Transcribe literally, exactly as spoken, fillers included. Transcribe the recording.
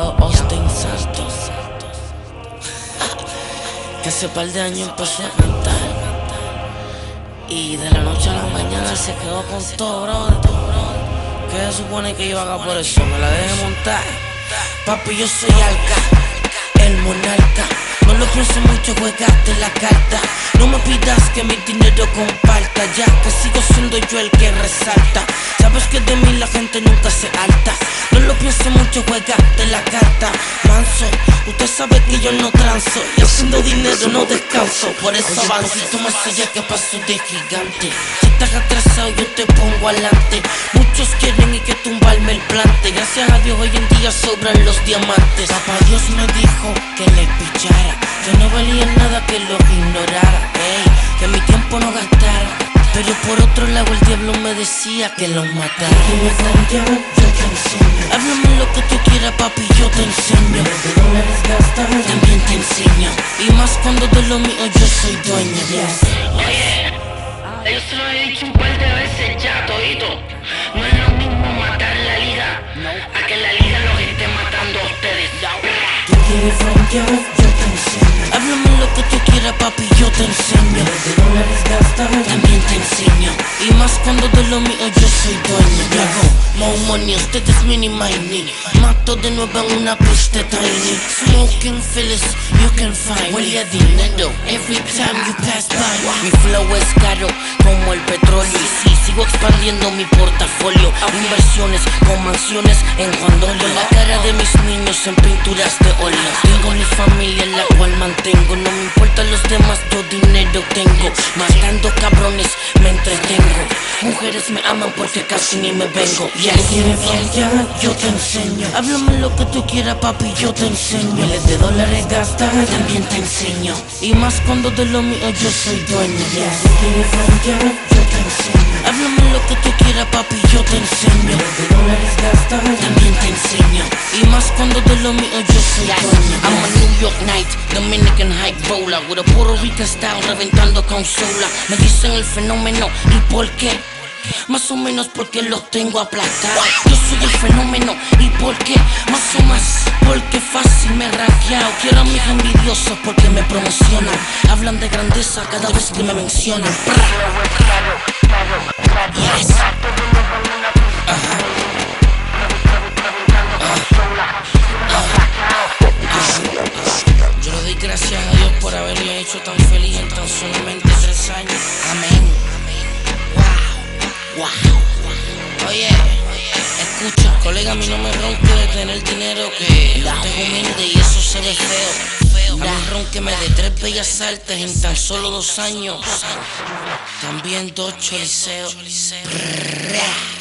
Young Austin Santos, que hace par de años empezó a cantar y de la noche a la mañana se quedó con todo, brother. ¿Qué se supone que yo haga por eso? ¿Me la deje montar? Papi, yo soy Alca, el monarca. No lo pienses mucho, juegaste la carta. No me pidas que mi dinero comparta, ya que sigo siendo yo el que resalta. Sabes que de mí la gente nunca se alta. No lo pienses mucho, juegaste la carta. Manso, usted sabe que yo no transo, y haciendo dinero no descanso. Por eso avanzo, tú me sellas que paso de gigante. Si estás atrasado yo te pongo adelante. Muchos quieren y que tumbarme el plante. Gracias a Dios hoy en día sobran los diamantes. Papá Dios me dijo que le pichara, que no valía nada que lo ignorara, ey, que mi tiempo no gastara. Pero por otro lado el diablo me decía que los matara. Háblame lo que tú quieras, papi, yo te enseño. También te enseño, y más cuando de lo mío yo soy dueño. Oye, yo se lo he dicho un par de veces ya, todito. No es lo mismo matar la liga a que la liga los esté matando a ustedes. Tú quieres frontear, yo te enseño. Háblame lo que tú quieras, papi, yo te enseño. También te enseño, y más cuando de lo mío yo soy dueño. Yo hago more money, ustedes mini mini. Mato de nuevo en una pista tiny. Smoking Phyllis, you can find. Huele a dinero every time you pass by. Mi flow es caro como el petróleo, y sí, sigo expandiendo mi portafolio. Inversiones con mansiones en Juan Dolio. La cara de mis niños en pinturas de óleo. Tengo mi familia en la cual mantengo. No me importan los demás, yo dinero tengo. Matando cabrones me entretengo. Mujeres me aman porque casi ni me vengo. Ya quieres frontear, yo te enseño. Háblame lo que tú quieras, papi, yo te enseño. Miles de dólares gastar, también te enseño. Y más cuando de lo mío yo soy dueño. Ya quieres frontear, yo te enseño. Háblame lo que tú quieras, papi, yo te enseño. Miles de dólares gastar, también te enseño. Y más cuando de lo mío yo soy dueño. I'm a New York Knight, Dominican High Roller, with a Puerto Rican style, reventando consola. Me dicen el fenómeno, ¿y por qué? Más o menos porque los tengo aplastados. Yo soy el fenómeno, ¿y por qué? Más o más porque fácil me he rankeado. Quiero a mis envidiosos porque me promocionan. Hablan de grandeza cada vez que me mencionan. Yes. Ajá. Yo le doy gracias a Dios por haberme hecho tan feliz en tan solamente tres años. Amén. Wow. Wow. Oye, escucha, colega, a mí no me ronque de tener dinero, que yo tengo humilde y eso se ve feo. A mí ronqueme de tres bellas artes en tan solo dos años. También dos choriceos.